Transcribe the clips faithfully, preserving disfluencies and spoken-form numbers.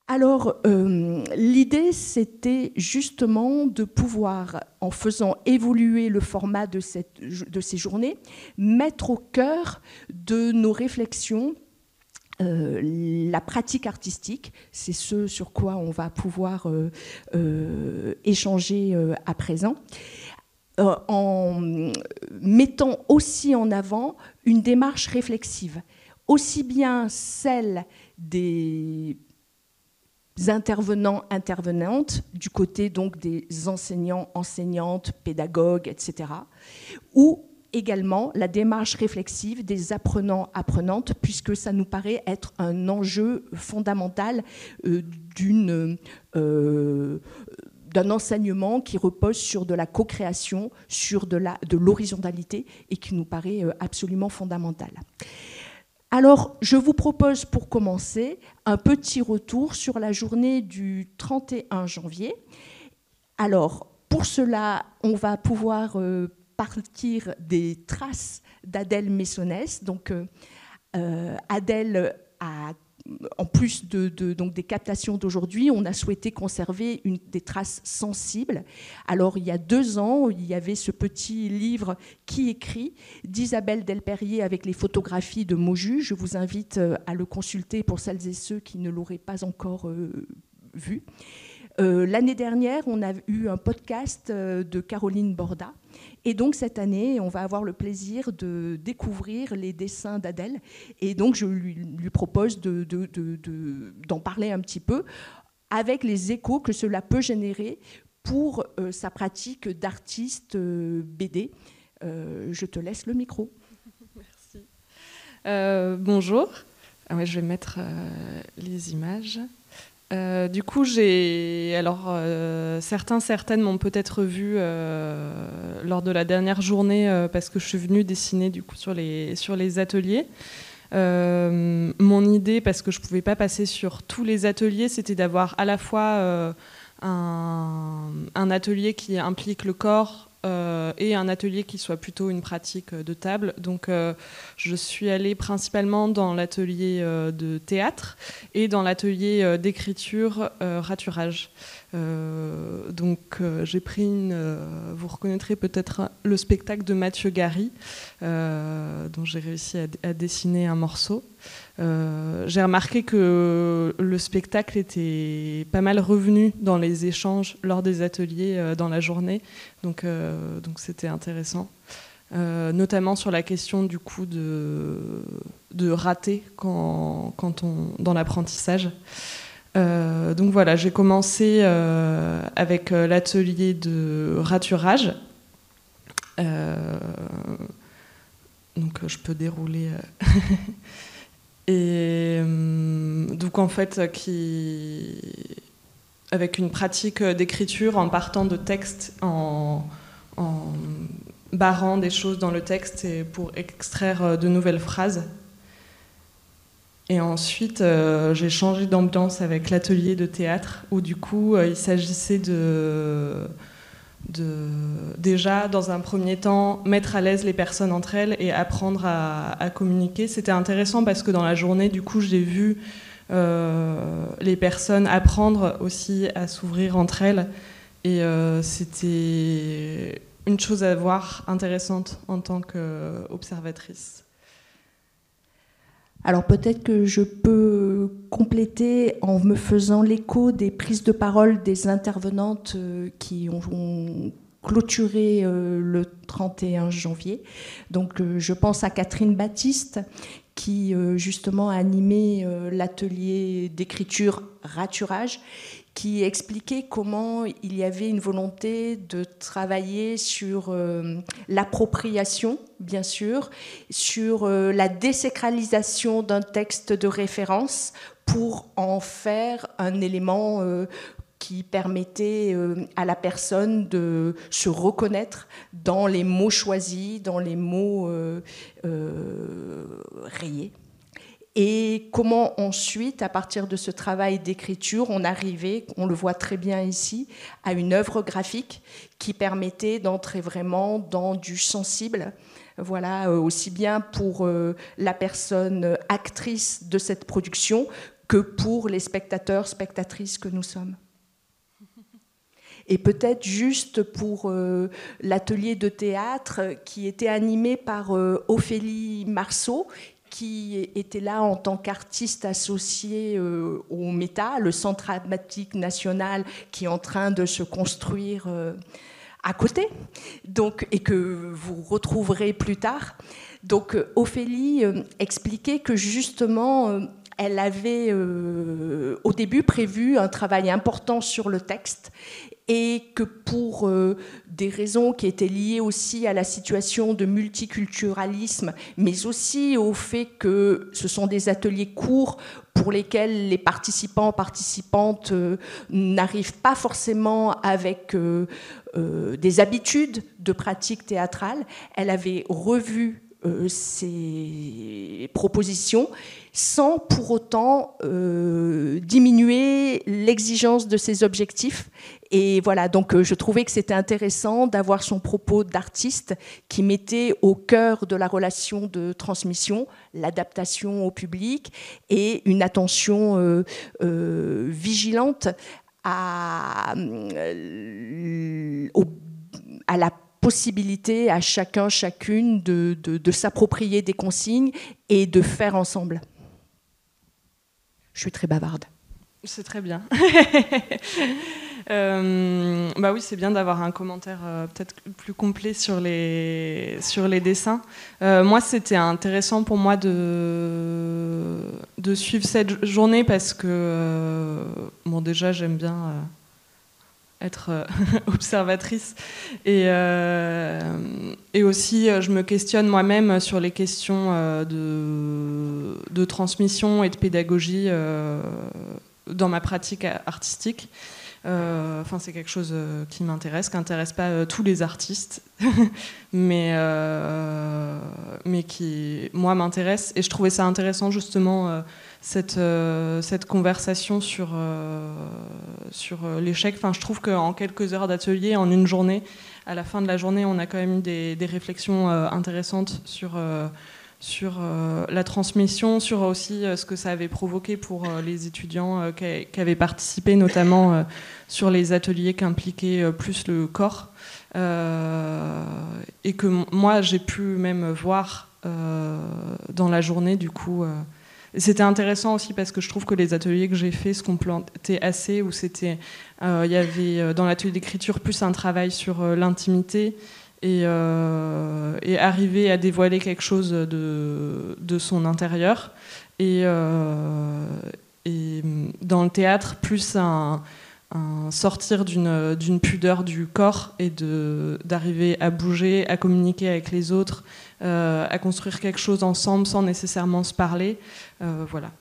Alors, euh, l'idée, c'était justement de pouvoir, en faisant évoluer le format de, cette, de ces journées, mettre au cœur de nos réflexions euh, la pratique artistique. C'est ce sur quoi on va pouvoir euh, euh, échanger euh, à présent, euh, en mettant aussi en avant une démarche réflexive, aussi bien celle des intervenants, intervenantes, du côté donc des enseignants, enseignantes, pédagogues, et cetera, ou également la démarche réflexive des apprenants, apprenantes, puisque ça nous paraît être un enjeu fondamental euh, d'une, euh, d'un enseignement qui repose sur de la co-création, sur de, la, de l'horizontalité, et qui nous paraît euh, absolument fondamental. Alors, je vous propose pour commencer un petit retour sur la journée du trente et un janvier. Alors, pour cela, on va pouvoir euh, partir des traces d'Adèle Messonnès. Donc, euh, Adèle a... En plus de, de, donc des captations d'aujourd'hui, on a souhaité conserver une, des traces sensibles. Alors, il y a deux ans, il y avait ce petit livre Qui écrit d'Isabelle Delperrier avec les photographies de Mauju. Je vous invite à le consulter pour celles et ceux qui ne l'auraient pas encore euh, vu. Euh, l'année dernière, on a eu un podcast de Caroline Borda. Et donc, cette année, on va avoir le plaisir de découvrir les dessins d'Adèle. Et donc, je lui, lui propose de, de, de, de, d'en parler un petit peu avec les échos que cela peut générer pour euh, sa pratique d'artiste euh, B D. Euh, je te laisse le micro. Merci. Euh, bonjour. Ah ouais, je vais mettre euh, les images. Euh, du coup, j'ai alors euh, certains, certaines m'ont peut-être vu euh, lors de la dernière journée euh, parce que je suis venue dessiner du coup sur les sur les ateliers. Euh, mon idée, parce que je pouvais pas passer sur tous les ateliers, c'était d'avoir à la fois euh, un, un atelier qui implique le corps. Euh, et un atelier qui soit plutôt une pratique de table. Donc euh, je suis allée principalement dans l'atelier euh, de théâtre et dans l'atelier euh, d'écriture euh, raturage. Euh, donc euh, j'ai pris une... Euh, vous reconnaîtrez peut-être le spectacle de Mathieu Gary, euh, dont j'ai réussi à, à dessiner un morceau. Euh, j'ai remarqué que le spectacle était pas mal revenu dans les échanges lors des ateliers euh, dans la journée, donc, euh, donc c'était intéressant, euh, notamment sur la question du coup de, de rater quand, quand on, dans l'apprentissage. Euh, donc voilà, j'ai commencé euh, avec euh, l'atelier de raturage. Euh, donc je peux dérouler... Euh Et donc en fait, qui, avec une pratique d'écriture en partant de textes, en, en barrant des choses dans le texte et pour extraire de nouvelles phrases. Et ensuite, euh, j'ai changé d'ambiance avec l'atelier de théâtre, où du coup, euh, il s'agissait de... de déjà, dans un premier temps, mettre à l'aise les personnes entre elles et apprendre à, à communiquer. C'était intéressant parce que dans la journée, du coup, j'ai vu euh, les personnes apprendre aussi à s'ouvrir entre elles. Et euh, c'était une chose à voir intéressante en tant qu'observatrice. Alors peut-être que je peux compléter en me faisant l'écho des prises de parole des intervenantes qui ont clôturé le trente et un janvier. Donc je pense à Catherine Baptiste qui justement a animé l'atelier d'écriture raturage, qui expliquait comment il y avait une volonté de travailler sur euh, l'appropriation, bien sûr, sur euh, la désacralisation d'un texte de référence pour en faire un élément euh, qui permettait euh, à la personne de se reconnaître dans les mots choisis, dans les mots euh, euh, rayés. Et comment ensuite, à partir de ce travail d'écriture, on arrivait, on le voit très bien ici, à une œuvre graphique qui permettait d'entrer vraiment dans du sensible, voilà, aussi bien pour la personne actrice de cette production que pour les spectateurs, spectatrices que nous sommes. Et peut-être juste pour euh, l'atelier de théâtre qui était animé par euh, Ophélie Marceau, qui était là en tant qu'artiste associée euh, au META, le Centre dramatique national qui est en train de se construire euh, à côté, donc, et que vous retrouverez plus tard. Donc Ophélie euh, expliquait que justement, euh, elle avait euh, au début prévu un travail important sur le texte, et que pour euh, des raisons qui étaient liées aussi à la situation de multiculturalisme, mais aussi au fait que ce sont des ateliers courts pour lesquels les participants, participantes euh, n'arrivent pas forcément avec euh, euh, des habitudes de pratique théâtrale, elle avait revu euh, ses propositions sans pour autant euh, diminuer l'exigence de ses objectifs. Et voilà, donc euh, je trouvais que c'était intéressant d'avoir son propos d'artiste qui mettait au cœur de la relation de transmission l'adaptation au public et une attention euh, euh, vigilante à, euh, au, à la possibilité à chacun, chacune de, de, de s'approprier des consignes et de faire ensemble. Je suis très bavarde. C'est très bien. euh, bah oui, c'est bien d'avoir un commentaire euh, peut-être plus complet sur les, sur les dessins. Euh, moi, c'était intéressant pour moi de, de suivre cette journée parce que, euh, bon, déjà, j'aime bien euh, être euh, observatrice et, euh, et aussi, je me questionne moi-même sur les questions euh, de, de transmission et de pédagogie euh, dans ma pratique artistique. Euh, enfin, c'est quelque chose qui m'intéresse, qui n'intéresse pas euh, tous les artistes, mais, euh, mais qui, moi, m'intéresse. Et je trouvais ça intéressant, justement, euh, cette, euh, cette conversation sur, euh, sur l'échec. Enfin, je trouve qu'en quelques heures d'atelier, en une journée, à la fin de la journée, on a quand même eu des, des réflexions euh, intéressantes sur... Euh, sur euh, la transmission, sur aussi euh, ce que ça avait provoqué pour euh, les étudiants euh, qui, qui avaient participé, notamment euh, sur les ateliers qui impliquaient euh, plus le corps. Euh, et que m- moi, j'ai pu même voir euh, dans la journée, du coup. Euh, c'était intéressant aussi parce que je trouve que les ateliers que j'ai faits se complétaient assez, où c'était, euh, il y avait dans l'atelier d'écriture plus un travail sur euh, l'intimité, Et, euh, et arriver à dévoiler quelque chose de, de son intérieur. Et, euh, et dans le théâtre, plus un, un sortir d'une, d'une pudeur du corps et de, d'arriver à bouger, à communiquer avec les autres, euh, à construire quelque chose ensemble sans nécessairement se parler. Euh, voilà.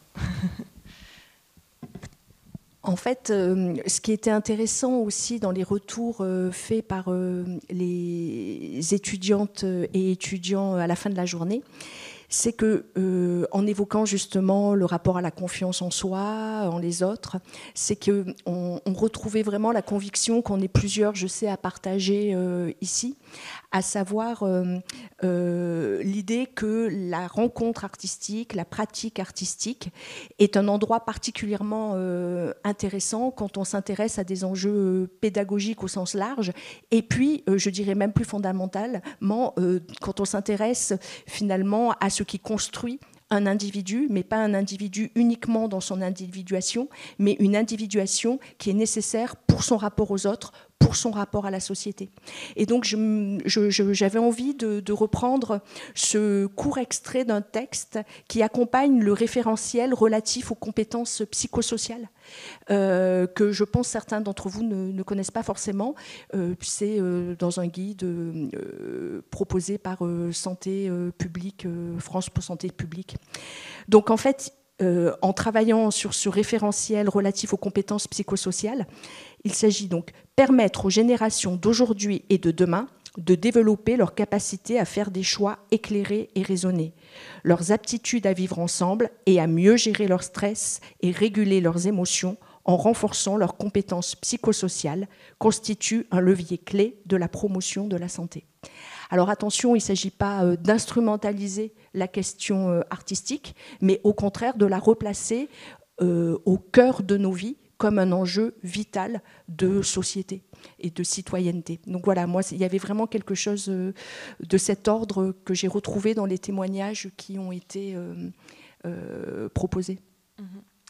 En fait, euh, ce qui était intéressant aussi dans les retours euh, faits par euh, les étudiantes et étudiants à la fin de la journée, c'est que, euh, en évoquant justement le rapport à la confiance en soi, en les autres, c'est qu'on on retrouvait vraiment la conviction qu'on est plusieurs, je sais, à partager euh, ici, à savoir euh, euh, l'idée que la rencontre artistique, la pratique artistique est un endroit particulièrement euh, intéressant quand on s'intéresse à des enjeux pédagogiques au sens large, et puis, euh, je dirais même plus fondamentalement, euh, quand on s'intéresse finalement à ce qui construit un individu, mais pas un individu uniquement dans son individuation, mais une individuation qui est nécessaire pour son rapport aux autres, pour son rapport à la société. Et donc, je, je, je, j'avais envie de, de reprendre ce court extrait d'un texte qui accompagne le référentiel relatif aux compétences psychosociales, euh, que je pense certains d'entre vous ne, ne connaissent pas forcément. Euh, c'est euh, dans un guide euh, proposé par euh, Santé euh, publique, euh, France pour Santé publique. Donc, en fait, euh, en travaillant sur ce référentiel relatif aux compétences psychosociales, il s'agit donc permettre aux générations d'aujourd'hui et de demain de développer leur capacité à faire des choix éclairés et raisonnés, leurs aptitudes à vivre ensemble et à mieux gérer leur stress et réguler leurs émotions en renforçant leurs compétences psychosociales, constitue un levier clé de la promotion de la santé. Alors attention, il ne s'agit pas d'instrumentaliser la question artistique, mais au contraire de la replacer euh, au cœur de nos vies, comme un enjeu vital de société et de citoyenneté. Donc voilà, moi, il y avait vraiment quelque chose de cet ordre que j'ai retrouvé dans les témoignages qui ont été euh, euh, proposés. Mmh.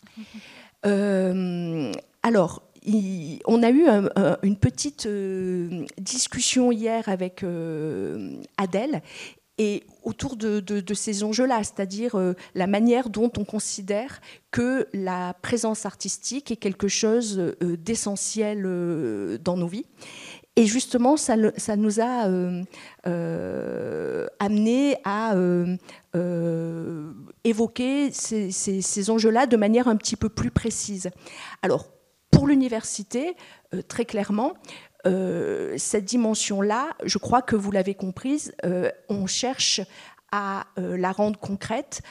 Euh, alors, il, on a eu un, un, une petite euh, discussion hier avec euh, Adèle, et autour de, de, de ces enjeux-là, c'est-à-dire euh, la manière dont on considère que la présence artistique est quelque chose euh, d'essentiel euh, dans nos vies. Et justement, ça, ça nous a euh, euh, amené à euh, euh, évoquer ces, ces, ces enjeux-là de manière un petit peu plus précise. Alors, pour l'université, euh, très clairement, Euh, cette dimension-là, je crois que vous l'avez comprise, euh, on cherche à euh, la rendre concrète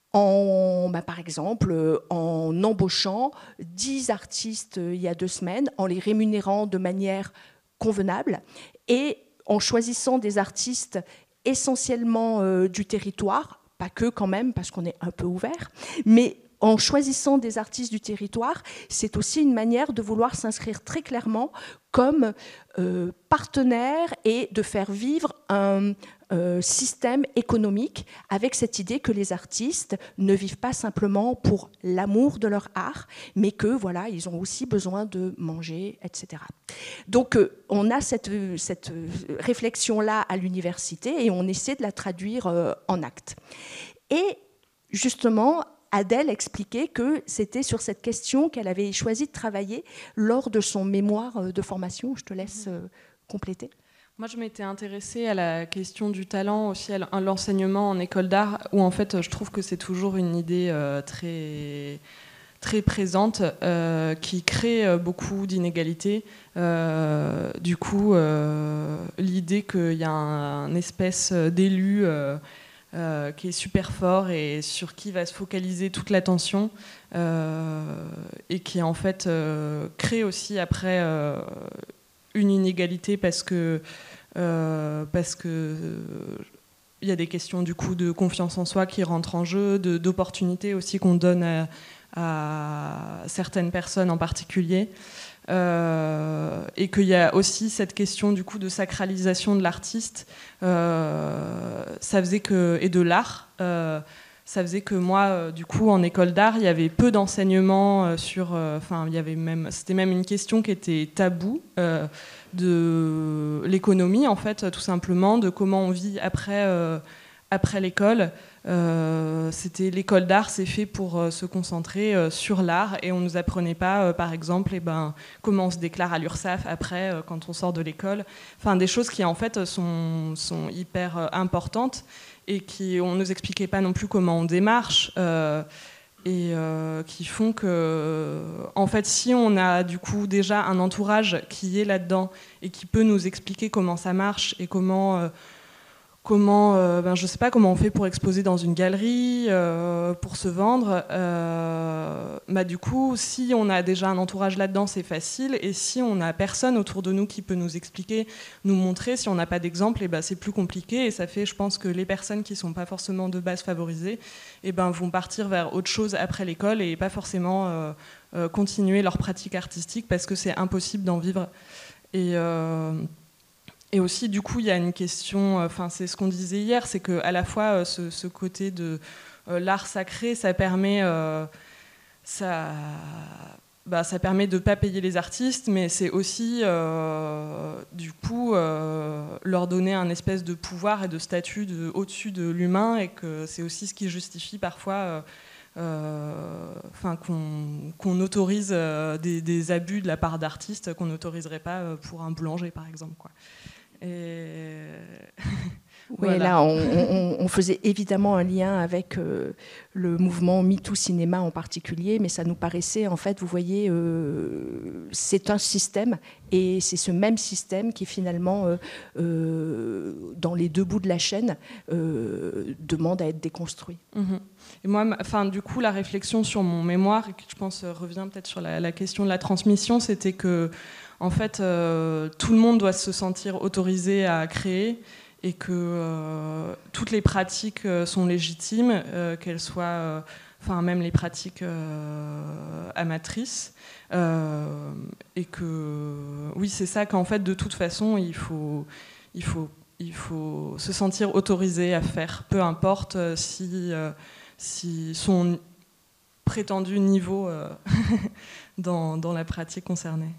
en, bah, par exemple, euh, en embauchant dix artistes euh, il y a deux semaines, en les rémunérant de manière convenable et en choisissant des artistes essentiellement euh, du territoire, pas que quand même, parce qu'on est un peu ouvert, mais en choisissant des artistes du territoire, c'est aussi une manière de vouloir s'inscrire très clairement comme euh, partenaire et de faire vivre un euh, système économique avec cette idée que les artistes ne vivent pas simplement pour l'amour de leur art, mais que voilà, ils ont aussi besoin de manger, et cetera. Donc euh, on a cette, cette réflexion-là à l'université et on essaie de la traduire euh, en actes. Et justement, Adèle expliquait que c'était sur cette question qu'elle avait choisi de travailler lors de son mémoire de formation. Je te laisse euh, compléter. Moi, je m'étais intéressée à la question du talent, aussi à l'enseignement en école d'art, où en fait, je trouve que c'est toujours une idée euh, très, très présente, euh, qui crée euh, beaucoup d'inégalités. Euh, du coup, euh, l'idée qu'il y a un, un espèce d'élu euh, Euh, qui est super fort et sur qui va se focaliser toute l'attention euh, et qui en fait euh, crée aussi après euh, une inégalité parce que euh, parce que il euh, y a des questions du coup de confiance en soi qui rentrent en jeu, de, d'opportunités aussi qu'on donne à, à certaines personnes en particulier. Euh, et qu'il y a aussi cette question du coup de sacralisation de l'artiste, euh, ça faisait que, et de l'art, euh, ça faisait que moi, euh, du coup, en école d'art, il y avait peu d'enseignements euh, sur, enfin, euh, il y avait même, c'était même une question qui était taboue euh, de l'économie, en fait, tout simplement, de comment on vit après, euh, après l'école. Euh, c'était l'école d'art, c'est fait pour euh, se concentrer euh, sur l'art et on nous apprenait pas, euh, par exemple, eh ben, comment on se déclare à l'URSSAF après euh, quand on sort de l'école. Enfin, des choses qui en fait sont, sont hyper euh, importantes et qui on nous expliquait pas non plus comment on démarche euh, et euh, qui font que, en fait, si on a du coup déjà un entourage qui est là-dedans et qui peut nous expliquer comment ça marche et comment euh, Comment, euh, ben, je ne sais pas comment on fait pour exposer dans une galerie, euh, pour se vendre. Euh, bah, du coup, si on a déjà un entourage là-dedans, c'est facile. Et si on n'a personne autour de nous qui peut nous expliquer, nous montrer, si on n'a pas d'exemple, et ben, c'est plus compliqué. Et ça fait, je pense, que les personnes qui ne sont pas forcément de base favorisées et ben, vont partir vers autre chose après l'école et pas forcément euh, euh, continuer leur pratique artistique parce que c'est impossible d'en vivre. Et... Euh, Et aussi, du coup, il y a une question, enfin, c'est ce qu'on disait hier, c'est qu'à la fois, ce, ce côté de euh, l'art sacré, ça permet, euh, ça, bah, ça permet de ne pas payer les artistes, mais c'est aussi, euh, du coup, euh, leur donner un espèce de pouvoir et de statut de, au-dessus de l'humain, et que c'est aussi ce qui justifie parfois... Euh, enfin, qu'on, qu'on autorise euh, des, des abus de la part d'artistes qu'on n'autoriserait pas pour un boulanger, par exemple, quoi. Et... Oui, voilà. Là, on, on, on faisait évidemment un lien avec euh, le mouvement MeToo Cinéma en particulier, mais ça nous paraissait, en fait, vous voyez, euh, c'est un système, et c'est ce même système qui, finalement, euh, euh, dans les deux bouts de la chaîne, euh, demande à être déconstruit. Mmh. Et moi, enfin, du coup, la réflexion sur mon mémoire, et qui, je pense, revient peut-être sur la, la question de la transmission, c'était que, en fait, euh, tout le monde doit se sentir autorisé à créer, et que euh, toutes les pratiques euh, sont légitimes, euh, qu'elles soient euh, enfin même les pratiques euh, amatrices, euh, et que oui, c'est ça qu'en fait de toute façon il faut, il faut, il faut se sentir autorisé à faire, peu importe si, euh, si son prétendu niveau euh, dans, dans la pratique concernée.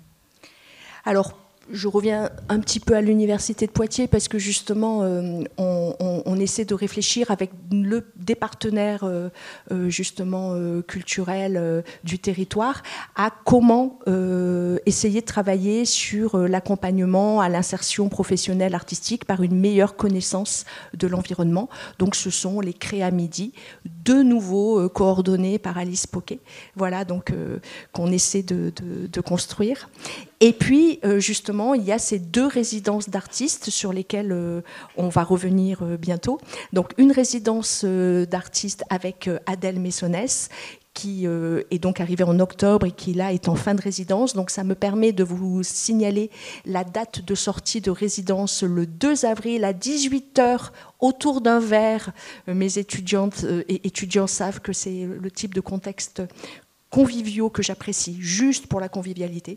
Alors, je reviens un petit peu à l'université de Poitiers parce que justement, euh, on, on, on essaie de réfléchir avec le, des partenaires euh, justement euh, culturels euh, du territoire à comment euh, essayer de travailler sur euh, l'accompagnement à l'insertion professionnelle artistique par une meilleure connaissance de l'environnement. Donc, ce sont les Créa Midi, de nouveau euh, coordonnés par Alice Poquet. Voilà, donc euh, qu'on essaie de, de, de construire. Et puis, euh, justement, il y a ces deux résidences d'artistes sur lesquelles euh, on va revenir euh, bientôt. Donc, une résidence euh, d'artistes avec euh, Adèle Messonès, qui euh, est donc arrivée en octobre et qui, là, est en fin de résidence. Donc, ça me permet de vous signaler la date de sortie de résidence le deux avril à dix-huit heures autour d'un verre. Euh, mes étudiantes euh, et étudiants savent que c'est le type de contexte conviviaux que j'apprécie, juste pour la convivialité.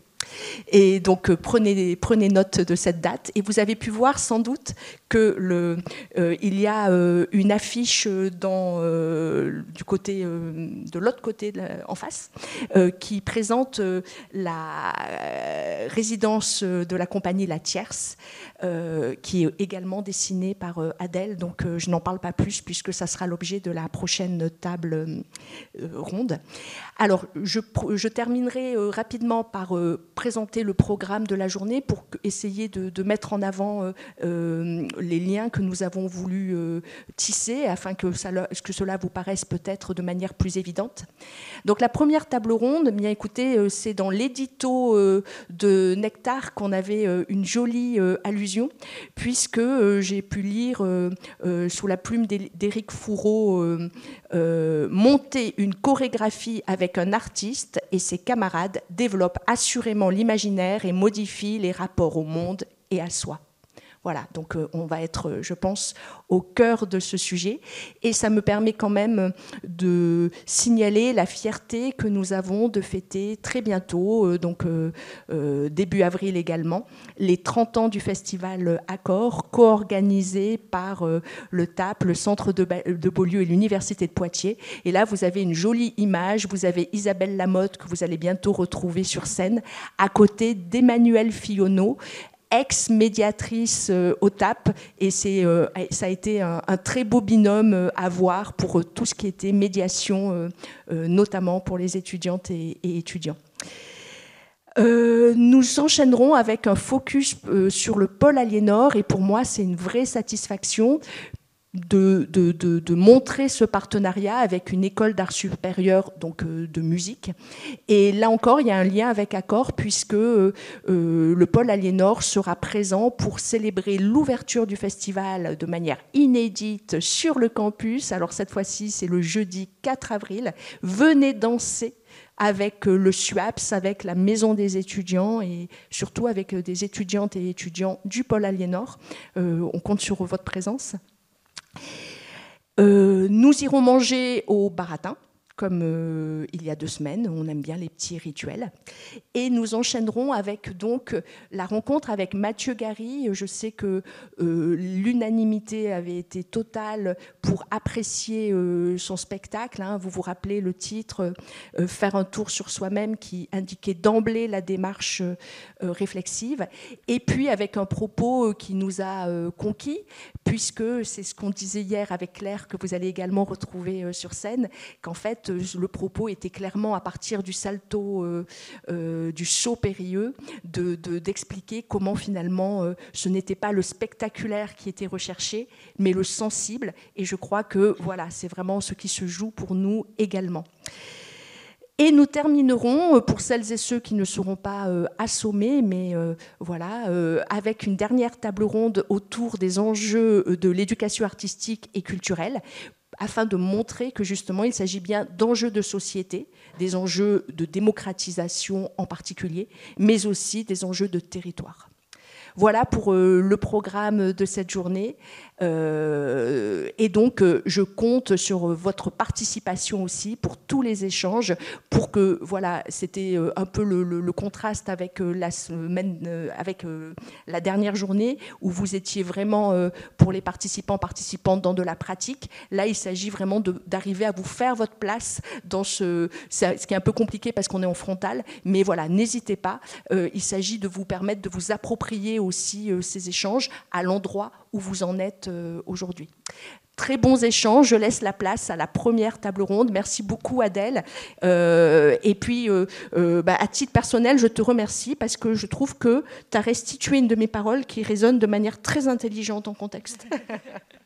Et donc, euh, prenez, prenez note de cette date. Et vous avez pu voir sans doute que le, euh, il y a euh, une affiche dans, euh, du côté, euh, de l'autre côté, de la, en face, euh, qui présente euh, la euh, résidence de la compagnie La Tierce, euh, qui est également dessinée par euh, Adèle. Donc, euh, je n'en parle pas plus puisque ça sera l'objet de la prochaine table euh, ronde. Alors, je, je terminerai euh, rapidement par euh, présenter le programme de la journée pour essayer de, de mettre en avant euh, euh, les liens que nous avons voulu euh, tisser afin que, ça, que cela vous paraisse peut-être de manière plus évidente. Donc, la première table ronde, bien écoutez, euh, c'est dans l'édito euh, de Nectar qu'on avait euh, une jolie euh, allusion, puisque euh, j'ai pu lire euh, euh, sous la plume d'Éric Fourreau euh, euh, monter une chorégraphie avec avec un artiste et ses camarades développent assurément l'imaginaire et modifient les rapports au monde et à soi. Voilà, donc euh, on va être, je pense, au cœur de ce sujet. Et ça me permet quand même de signaler la fierté que nous avons de fêter très bientôt, euh, donc euh, euh, début avril également, les trente ans du festival Accord, co-organisé par euh, le T A P, le Centre de, de Beaulieu et l'Université de Poitiers. Et là, vous avez une jolie image. Vous avez Isabelle Lamotte, que vous allez bientôt retrouver sur scène, à côté d'Emmanuelle Fillonneau, ex-médiatrice euh, au T A P, et c'est, euh, ça a été un, un très beau binôme euh, à voir pour euh, tout ce qui était médiation, euh, euh, notamment pour les étudiantes et, et étudiants. Euh, nous enchaînerons avec un focus euh, sur le pôle Aliénor, et pour moi, c'est une vraie satisfaction De, de, de, de montrer ce partenariat avec une école d'art supérieur, donc euh, de musique. Et là encore, il y a un lien avec Accord, puisque euh, euh, le pôle Aliénor sera présent pour célébrer l'ouverture du festival de manière inédite sur le campus. Alors cette fois-ci, c'est le jeudi quatre avril. Venez danser avec le SUAPS, avec la Maison des étudiants et surtout avec des étudiantes et étudiants du pôle Aliénor. Euh, on compte sur votre présence. Euh, nous irons manger au baratin, comme euh, il y a deux semaines. On aime bien les petits rituels. Et nous enchaînerons avec donc la rencontre avec Mathieu Gary. Je sais que euh, l'unanimité avait été totale pour apprécier euh, son spectacle. Hein. Vous vous rappelez le titre euh, « Faire un tour sur soi-même » qui indiquait d'emblée la démarche euh, réflexive. Et puis avec un propos euh, qui nous a euh, conquis, puisque c'est ce qu'on disait hier avec Claire, que vous allez également retrouver euh, sur scène, qu'en fait, le propos était clairement à partir du salto, euh, euh, du saut périlleux, de, de, d'expliquer comment finalement euh, ce n'était pas le spectaculaire qui était recherché, mais le sensible. Et je crois que voilà, c'est vraiment ce qui se joue pour nous également. Et nous terminerons, pour celles et ceux qui ne seront pas euh, assommés, mais euh, voilà, euh, avec une dernière table ronde autour des enjeux de l'éducation artistique et culturelle, afin de montrer que justement il s'agit bien d'enjeux de société, des enjeux de démocratisation en particulier, mais aussi des enjeux de territoire. Voilà pour euh, le programme de cette journée. Euh, et donc, euh, je compte sur votre participation aussi pour tous les échanges, pour que, voilà, c'était euh, un peu le, le, le contraste avec euh, la semaine, euh, avec euh, la dernière journée où vous étiez vraiment euh, pour les participants, participantes dans de la pratique. Là, il s'agit vraiment d'arriver à vous faire votre place dans ce, ce qui est un peu compliqué parce qu'on est en frontal, mais voilà, n'hésitez pas. Euh, il s'agit de vous permettre de vous approprier aussi euh, ces échanges à l'endroit où vous en êtes euh, aujourd'hui. Très bons échanges. Je laisse la place à la première table ronde. Merci beaucoup, Adèle. Euh, et puis, euh, euh, bah, à titre personnel, je te remercie parce que je trouve que tu as restitué une de mes paroles qui résonne de manière très intelligente en contexte.